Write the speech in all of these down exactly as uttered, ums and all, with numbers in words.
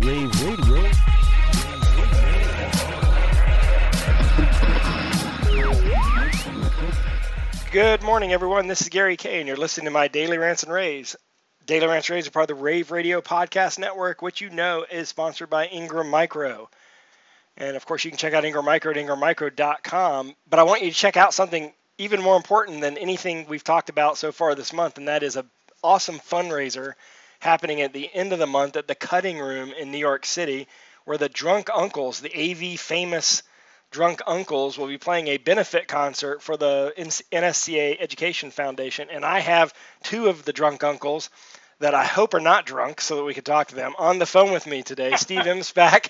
Rave Radio. Good morning, everyone. This is Gary Kay, and you're listening to my Daily Rants and Raves. Daily Rants and Raves are part of the Rave Radio Podcast Network, which you know is sponsored by Ingram Micro. And, of course, you can check out Ingram Micro at ingram micro dot com. But I want you to check out something even more important than anything we've talked about so far this month, and that is an awesome fundraiser happening at the end of the month at the Cutting Room in New York City, where the Drunk Uncles, the A V famous Drunk Uncles, will be playing a benefit concert for the N S C A Education Foundation. And I have two of the Drunk Uncles that I hope are not drunk so that we can talk to them on the phone with me today. Steve Imspack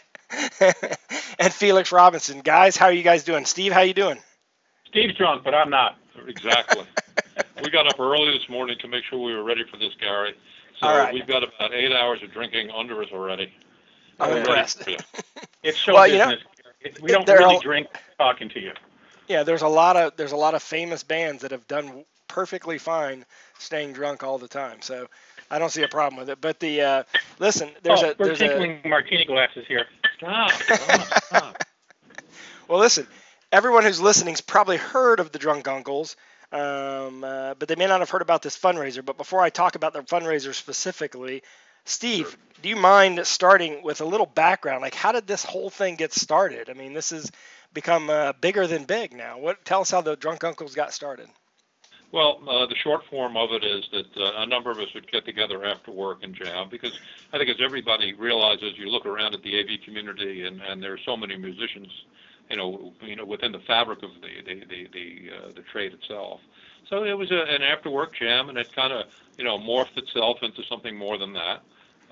and Felix Robinson. Guys, how are you guys doing? Steve, how you doing? Steve's drunk, but I'm not. Exactly. We got up early this morning to make sure we were ready for this, Gary. So All right. We've got about eight hours of drinking under us already. I'm impressed. It's show Well, you know, business. It, we don't they're really all- drink talking to you. Yeah, there's a lot of there's a lot of famous bands that have done perfectly fine staying drunk all the time. So I don't see a problem with it. But the uh, listen, there's oh, a we're there's a tinkling martini glasses here. Stop, stop, stop. well, listen, everyone who's listening's probably heard of the Drunk Uncles, um, uh, but they may not have heard about this fundraiser. But before I talk about the fundraiser specifically, Steve, Sure. do you mind starting with a little background? Like, how did this whole thing get started? I mean, this has become uh, bigger than big now. What? Tell us how the Drunk Uncles got started. Well, uh, the short form of it is that uh, a number of us would get together after work and jam, because I think as everybody realizes, you look around at the A V community, and, and there are so many musicians, you know, you know, within the fabric of the the the the, uh, the trade itself. So it was a, an after work jam, and it kind of, you know, morphed itself into something more than that.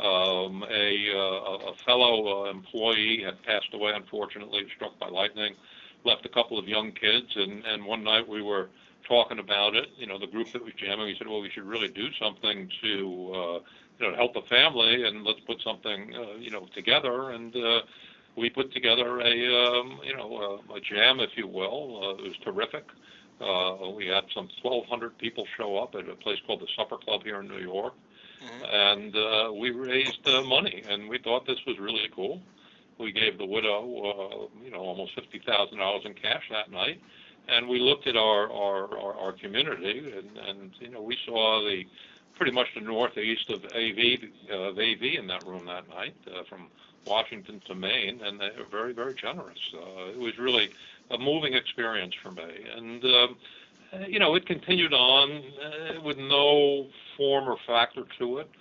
Um, a, uh, a fellow uh, employee had passed away, unfortunately, struck by lightning, left a couple of young kids, and, and one night we were talking about it, you know, the group that was jamming, we said, well, we should really do something to, uh, you know, help the family, and let's put something, uh, you know, together, and uh, we put together a, um, you know, a, a jam, if you will. Uh, it was terrific. Uh, we had some twelve hundred people show up at a place called the Supper Club here in New York. Mm-hmm. And uh, we raised uh, money, and we thought this was really cool. We gave the widow, uh, you know, almost fifty thousand dollars in cash that night, and we looked at our our, our, our community, and, and you know, we saw the pretty much the northeast of A V uh, of A V in that room that night, uh, from Washington to Maine, and they were very, very generous. Uh, it was really a moving experience for me, and. Um, Uh, you know, it continued on uh, with no form or factor to it.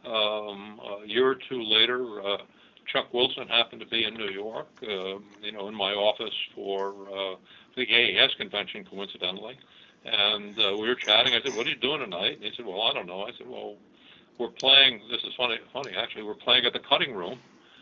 Um, a year or two later, uh, Chuck Wilson happened to be in New York, uh, you know, in my office for uh, the A E S convention, coincidentally. And uh, we were chatting. I said, what are you doing tonight? And he said, well, I don't know. I said, well, we're playing, this is funny, funny actually, we're playing at the Cutting Room.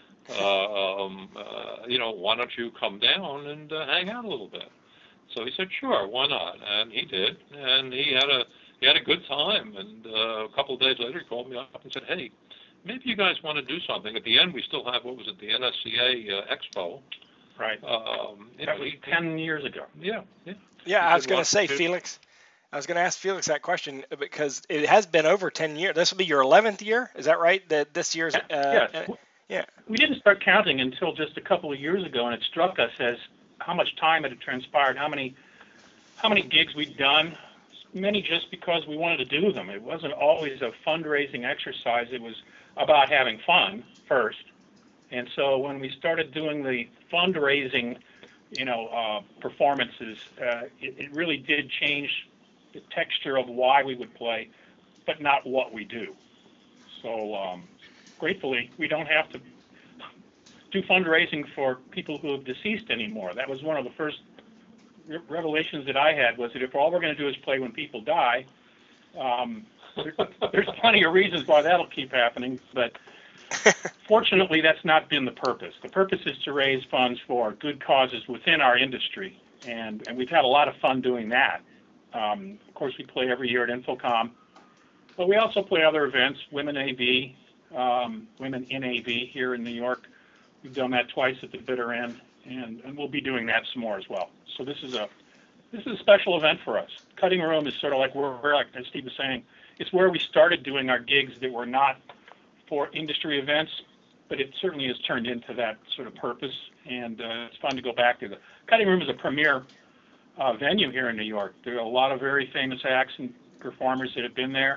Uh, um, uh, you know, why don't you come down and uh, hang out a little bit? So he said, sure, why not? And he did, and he had a he had a good time. And uh, a couple of days later, he called me up and said, hey, maybe you guys want to do something. At the end, we still have, what was it, the N S C A uh, Expo. Right. Um, you that know, was he, ten years ago. Yeah, yeah. Yeah, He I was said, going "Why to say, don't you-" Felix, I was going to ask Felix that question because it has been over ten years. This will be your eleventh year. Is that right? That this year's. Uh, yes. Uh, yeah. We didn't start counting until just a couple of years ago, and it struck us as how much time it had transpired, how many how many gigs we'd done, many just because we wanted to do them. It wasn't always a fundraising exercise. It was about having fun first. And so when we started doing the fundraising, you know, uh, performances, uh, it, it really did change the texture of why we would play, but not what we do. So um, gratefully, we don't have to do fundraising for people who have deceased anymore. That was one of the first re- revelations that I had, was that if all we're going to do is play when people die, um, there, there's plenty of reasons why that'll keep happening, but fortunately that's not been the purpose. The purpose is to raise funds for good causes within our industry, and, and we've had a lot of fun doing that. Um, of course, we play every year at Infocom, but we also play other events, Women A V, um, Women in A V here in New York. We've done that twice at the bitter end, and, and we'll be doing that some more as well. So this is a this is a special event for us. Cutting Room is sort of like where, where, like as Steve was saying, it's where we started doing our gigs that were not for industry events, but it certainly has turned into that sort of purpose, and uh, it's fun to go back to. The Cutting Room is a premier uh, venue here in New York. There are a lot of very famous acts and performers that have been there,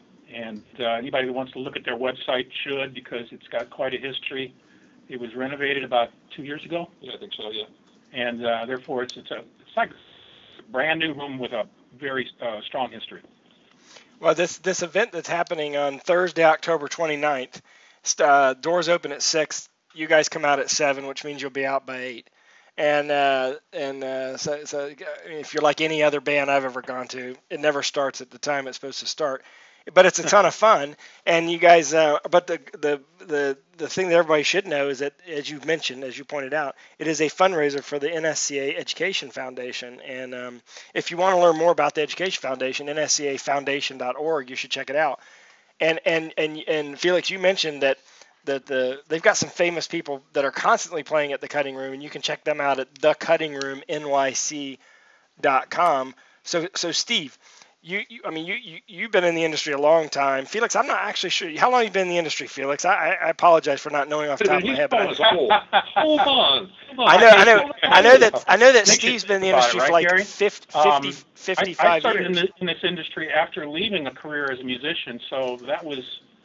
and uh, anybody who wants to look at their website should, because it's got quite a history. It was renovated about two years ago. Yeah, I think so, yeah. And uh, therefore, it's, it's, a, it's like a brand new room with a very uh, strong history. Well, this this event that's happening on Thursday, October twenty-ninth, uh, doors open at six. You guys come out at seven, which means you'll be out by eight. And uh, and uh, so, so if you're like any other band I've ever gone to, it never starts at the time it's supposed to start. But it's a ton of fun, and you guys. Uh, but the the the the thing that everybody should know is that, as you mentioned, as you pointed out, it is a fundraiser for the N S C A Education Foundation. And um, if you want to learn more about the Education Foundation, N S C A foundation dot org, you should check it out. And and and and Felix, you mentioned that that the they've got some famous people that are constantly playing at the Cutting Room, and you can check them out at the cutting room N Y C dot com. So so Steve. You, you, I mean, you, you, you've been in the industry a long time. Felix, I'm not actually sure. How long have you been in the industry, Felix? I, I apologize for not knowing off the top of my head. But I, hold, hold on. Hold on. I know, I know, I know that, I know that Nick Steve's is been in the about industry it, for right, like Gary? fifty, Um, fifty, I, fifty-five I started years. in, the, in this industry after leaving a career as a musician, so that was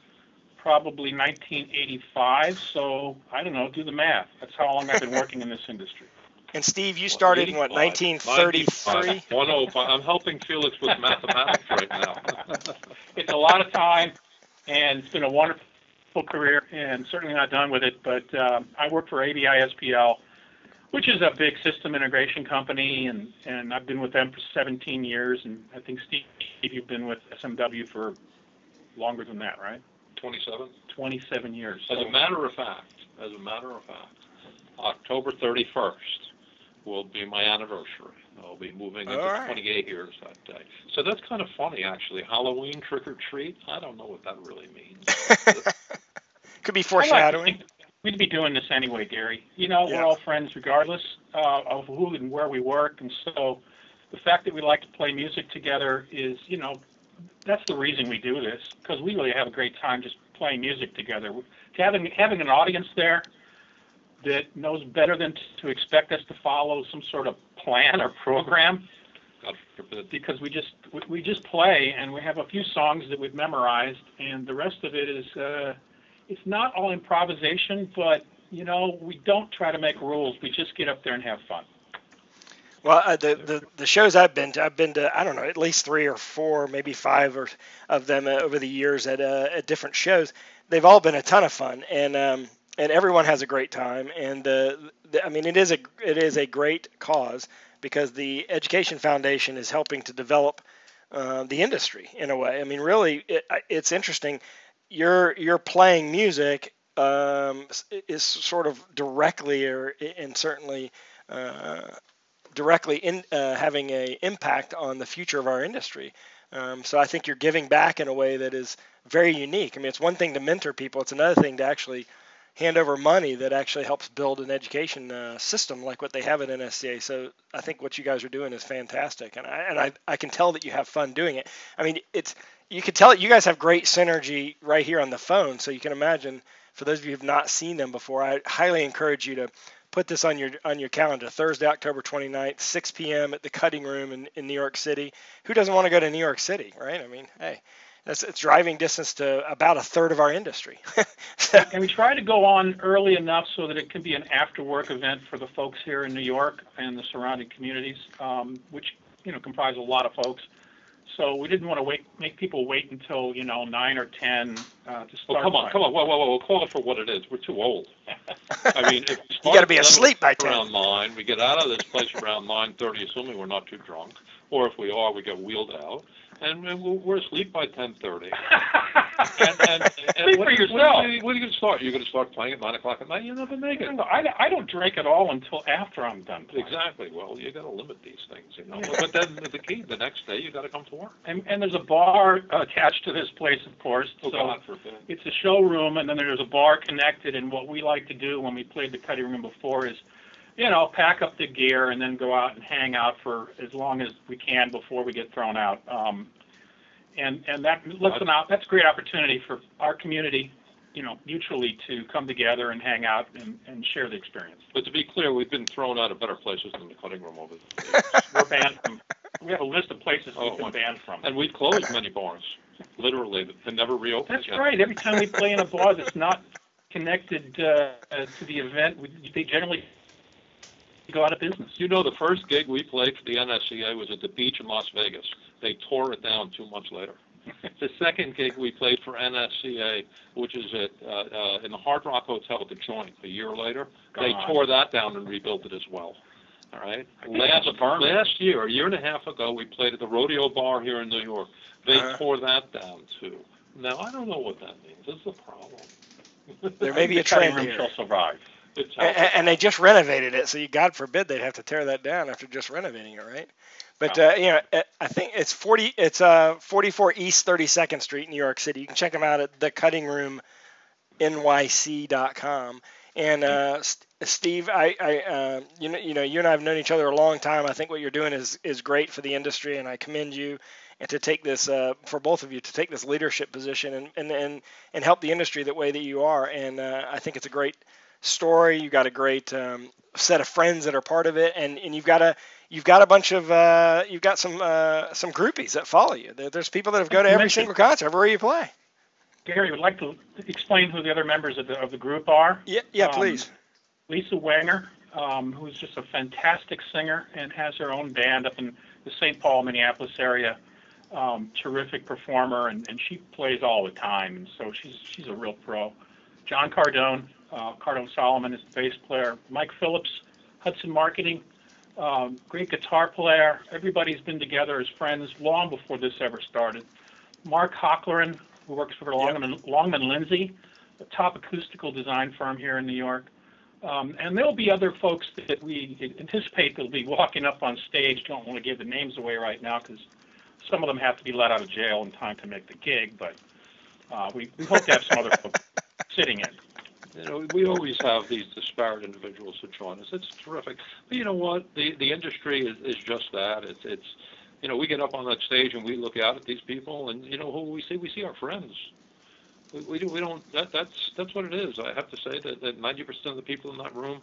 probably nineteen eighty-five. So I don't know, do the math. That's how long I've been working in this industry. And Steve, you started in what, nineteen thirty-three? one oh five. I'm helping Felix with mathematics right now. It's a lot of time, and it's been a wonderful career, and certainly not done with it. But um, I work for A B I S P L, which is a big system integration company, and, and I've been with them for seventeen years. And I think, Steve, you've been with S M W for longer than that, right? twenty-seven? twenty-seven years. As So, a matter of fact, as a matter of fact, October thirty-first will be my anniversary. I'll be moving into right. twenty-eight years that day. So that's kind of funny, actually. Halloween trick or treat? I don't know what that really means. Could be I like to foreshadowing. think we'd be doing this anyway, Gary. You know, Yeah. we're all friends regardless uh, of who and where we work, and so the fact that we like to play music together is, you know, that's the reason we do this, because we really have a great time just playing music together. Having having an audience there that knows better than to expect us to follow some sort of plan or program, God forbid. because we just we, we just play, and we have a few songs that we've memorized, and the rest of it is uh, it's not all improvisation, but you know, we don't try to make rules. We just get up there and have fun. Well, uh, the, the the shows I've been to, I've been to, I don't know, at least three or four, maybe five or of them uh, over the years at uh, at different shows. They've all been a ton of fun, and um, and everyone has a great time. And uh, the, I mean, it is a it is a great cause, because the Education Foundation is helping to develop uh, the industry in a way. I mean, really, it, it's interesting. You're you're playing music um, is sort of directly or and certainly. Uh, directly in uh, having a impact on the future of our industry. Um, so I think you're giving back in a way that is very unique. I mean, it's one thing to mentor people. It's another thing to actually hand over money that actually helps build an education uh, system like what they have at N S C A. So I think what you guys are doing is fantastic. And I, and I, I can tell that you have fun doing it. I mean, it's, you can tell you guys have great synergy right here on the phone. So you can imagine, for those of you who have not seen them before, I highly encourage you to put this on your on your calendar. Thursday, October twenty-ninth, six p.m. at the Cutting Room in, in New York City. Who doesn't want to go to New York City, right? I mean, hey, that's it's driving distance to about a third of our industry. So, And we try to go on early enough so that it can be an after-work event for the folks here in New York and the surrounding communities, um, which, you know, comprise a lot of folks. So we didn't want to wait, make people wait until, you know, nine or ten uh, to start. Oh, come on, by. come on. Whoa, whoa, whoa, whoa. Call it for what it is. We're too old. I mean, if we you got to be start asleep by ten. around nine, we get out of this place around nine thirty, assuming we're not too drunk. Or if we are, we get wheeled out. And we're asleep by ten thirty. And, and, and Speak what, for yourself. What are, you, what are you going to start? You're going to start playing at nine o'clock at night? You'll never make it. No, I, I don't drink at all until after I'm done playing. Exactly. Well, you got to limit these things, you know. But then the key, the next day, you got to come to work. And, and there's a bar attached to this place, of course. Oh, so God forbid. it's a showroom, and then there's a bar connected. And what we like to do when we played the Cutting Room before is, you know, pack up the gear and then go out and hang out for as long as we can before we get thrown out. Um, and and that listen out. That's a great opportunity for our community you know, mutually to come together and hang out and, and share the experience. But to be clear, we've been thrown out of better places than the cutting room over the years. We're banned from. We have a list of places Oh, we've been banned from. And we've closed many bars, literally, that never reopened That's again. right. Every time we play in a bar that's not connected uh, uh, to the event, we, they generally go out of business. You know, the first gig we played for the N S C A was at the beach in Las Vegas. They tore it down two months later. The second gig we played for N S C A, which is at uh, uh, in the Hard Rock Hotel at the Joint, a year later, they God. tore that down and rebuilt it as well. All right. Last, last year, a year and a half ago, we played at the Rodeo Bar here in New York. They Uh-huh. tore that down too. Now I don't know what that means. This is a problem. There may be The a cutting trend room here. shall survive. It's And, and they just renovated it, so you, God forbid they'd have to tear that down after just renovating it, right? But uh, you know, I think it's forty. It's uh forty-four East thirty-second Street, New York City. You can check them out at the cutting room N Y C dot com. And uh, St- Steve, I, I uh, you know, you know, you and I have known each other a long time. I think what you're doing is is great for the industry, and I commend you. And to take this, uh, for both of you, to take this leadership position and and and, and help the industry the way that you are. And uh, I think it's a great story. You got a great um, set of friends that are part of it, and, and you've got a you've got a bunch of uh, you've got some uh, some groupies that follow you. There, there's people that have go to every single concert everywhere you play. Gary, would like to explain who the other members of the of the group are. Yeah, yeah, Um, please. Lisa Wanger, um, who's just a fantastic singer and has her own band up in the Saint Paul, Minneapolis area. Um, terrific performer, and, and she plays all the time, and so she's she's a real pro. John Cardone, uh, Cardone Solomon is the bass player. Mike Phillips, Hudson Marketing, um, great guitar player. Everybody's been together as friends long before this ever started. Mark Hocklerin, who works for Longman, Longman Lindsay, a top acoustical design firm here in New York. Um, and there'll be other folks that we anticipate that'll be walking up on stage. Don't want to give the names away right now because some of them have to be let out of jail in time to make the gig, but uh, we, we hope to have some other folks sitting in. You know, we always have these disparate individuals who join us. It's terrific. But you know what? The the industry is, is just that. It's it's you know, we get up on that stage and we look out at these people, and you know who we see? We see our friends. We we, do, we don't. That that's that's what it is. I have to say that that ninety percent of the people in that room,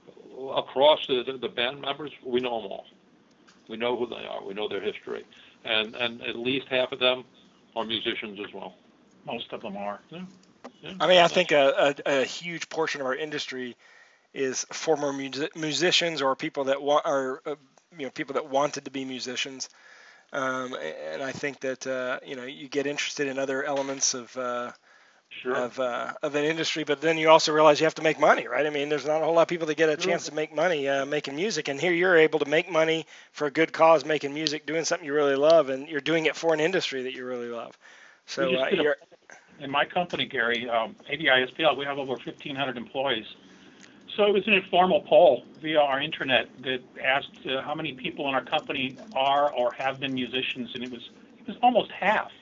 across the, the the band members, we know them all. We know who they are. We know their history, and and at least half of them are musicians as well. Most of them are. Yeah. Yeah. I mean, I think a, a, a huge portion of our industry is former music, musicians or people that want, or uh, you know, people that wanted to be musicians. Um, and I think that uh, you know, you get interested in other elements of uh, Sure. of uh, of an industry, but then you also realize you have to make money, right? I mean, there's not a whole lot of people that get a chance to make money uh, making music, and here you're able to make money for a good cause, making music, doing something you really love, and you're doing it for an industry that you really love. So We just uh, did a- you're. In my company, Gary, um, A D I S P L, we have over fifteen hundred employees. So it was an informal poll via our internet that asked uh, how many people in our company are or have been musicians, and it was it was almost half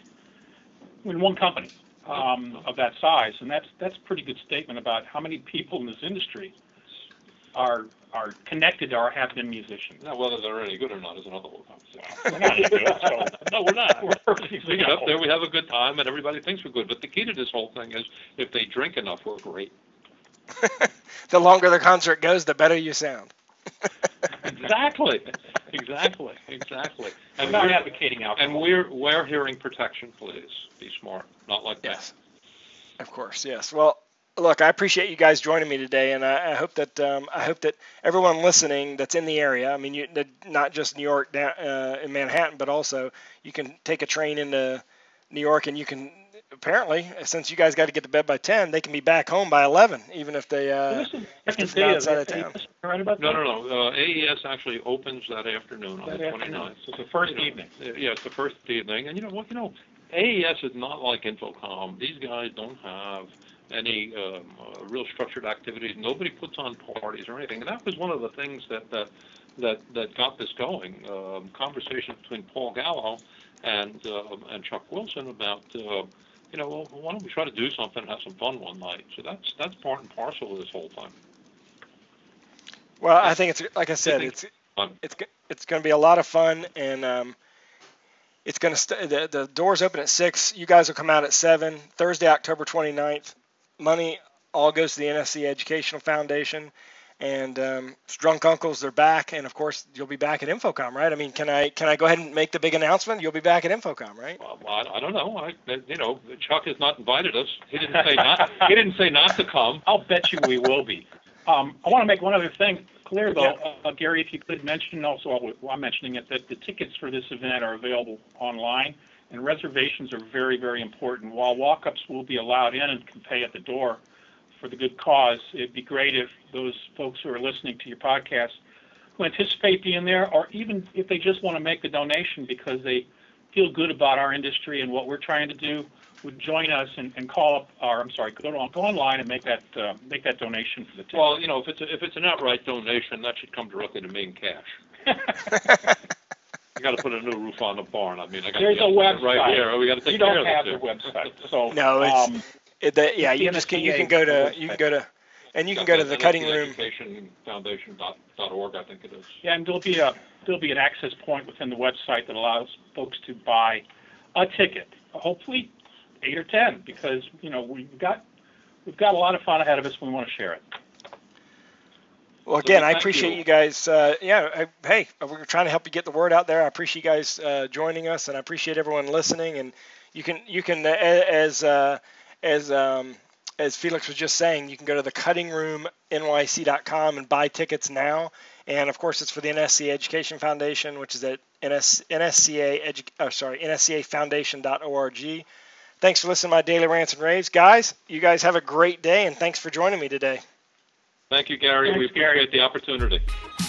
in one company um, of that size, and that's that's a pretty good statement about how many people in this industry are are connected or have been musicians. Now, whether they're any good or not is another whole conversation. We're not any good, so No, we're not. we're perfectly We get up there, legal. we have a good time, and everybody thinks we're good. But the key to this whole thing is if they drink enough, we're great. The longer the concert goes, the better you sound. Exactly, exactly, exactly. We're And not we're, advocating alcohol. and we're we're hearing protection, please. Be smart, not like that. Yes, of course. Yes. Well, look, I appreciate you guys joining me today, and I, I hope that um, I hope that everyone listening that's in the area. I mean, you, not just New York, down, uh, in Manhattan, but also you can take a train into New York, and you can apparently, since you guys got to get to bed by ten, they can be back home by eleven, even if they uh, This is the if second it's day not of outside of A E S, town. right about No, that? no, no. Uh, A E S actually opens that afternoon on That the afternoon. twenty-ninth. So it's the first You know, evening. Yeah, it's the first evening. And you know what? You know, A E S is not like Infocom. These guys don't have any um, uh, real structured activities. Nobody puts on parties or anything. And that was one of the things that that that, that got this going. Um, conversation between Paul Gallo and uh, and Chuck Wilson about. Uh, you know, well, why don't we try to do something and have some fun one night? So that's that's part and parcel of this whole time. Well, I think it's like I said, think it's fun. it's go- it's going to be a lot of fun, and um, it's going to st- the the doors open at six. You guys will come out at seven Thursday, October twenty-ninth. money all goes to the N S C A Educational Foundation. And um, Drunk Uncles, they're back, and of course you'll be back at InfoComm, right? I mean, can I can I go ahead and make the big announcement? You'll be back at InfoComm, right? Well, I, I don't know. I, you know, Chuck has not invited us. He didn't say not. He didn't say not to come. I'll bet you we will be. Um, I want to make one other thing clear, though, Yeah. uh, Gary, if you could mention also, while I'm mentioning it, that the tickets for this event are available online, and reservations are very, very important. While walk-ups will be allowed in and can pay at the door for the good cause, it'd be great if those folks who are listening to your podcast who anticipate being there, or even if they just want to make the donation because they feel good about our industry and what we're trying to do, would join us and, and call up, or I'm sorry, go, to, go online and make that uh, make that donation for the ticket. Well, you know, if it's a, if it's an outright donation, that should come directly to me in cash. I got to put a new roof on the barn. I mean, I got There's to a website. right here. We got to take you care don't of have this the here. website, so No, it's um, it, the, yeah. it's You the just can N S C A you can go to website. you can go to and you can go to the cutting room. education foundation dot org, I think it is. Yeah, and there'll be a there'll be an access point within the website that allows folks to buy a ticket. Hopefully, eight or ten, because you know we've got we've got a lot of fun ahead of us. And we want to share it. Well, again, So, I thank appreciate you. you guys. Uh, yeah, I, hey, we're trying to help you get the word out there. I appreciate you guys uh, joining us, and I appreciate everyone listening. And you can you can uh, as uh, as um, as Felix was just saying, you can go to the cutting room N Y C dot com and buy tickets now. And of course, it's for the N S C A Education Foundation, which is at N S, N S C A edu, oh, sorry N S C A foundation dot org. Thanks for listening to my Daily Rants and Raves, guys. You guys have a great day, and thanks for joining me today. Thank you, Gary. Thanks, we appreciate Gary. the opportunity.